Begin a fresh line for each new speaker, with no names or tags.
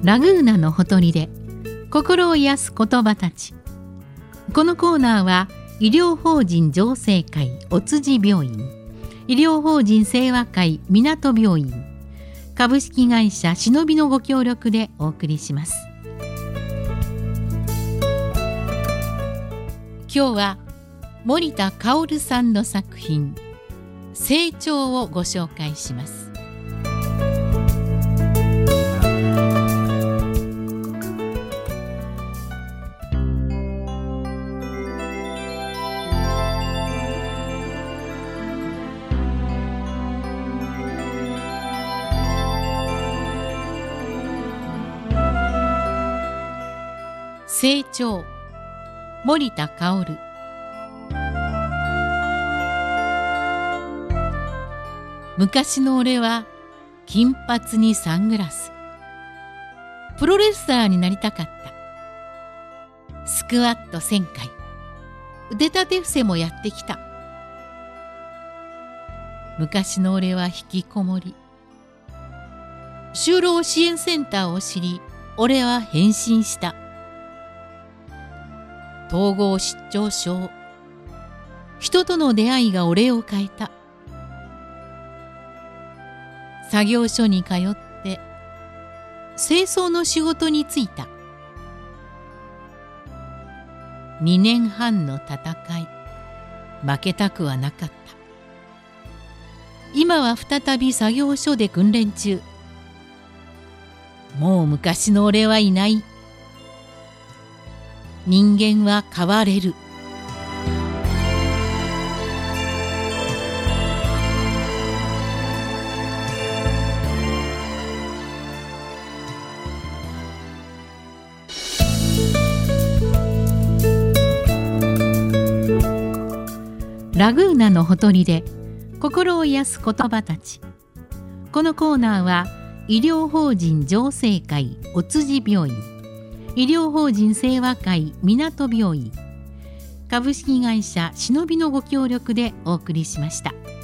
ラグーナのほとりで心を癒す言葉たち。このコーナーは医療法人浄生会お辻病院、医療法人清和会港病院、株式会社しのびのご協力でお送りします。今日は森田薫さんの作品成長をご紹介します。成長、森田薫。昔の俺は金髪にサングラス。プロレスラーになりたかった。スクワット1000回、腕立て伏せもやってきた。昔の俺は引きこもり。就労支援センターを知り、俺は変身した。統合失調症。人との出会いが俺を変えた。作業所に通って清掃の仕事に就いた。2年半の戦い、負けたくはなかった。今は再び作業所で訓練中。もう昔の俺はいない。人間は変われる。ラグーナのほとりで心を癒す言葉たち。このコーナーは医療法人浄生会お辻病院、医療法人清和会港病院、株式会社しのびのご協力でお送りしました。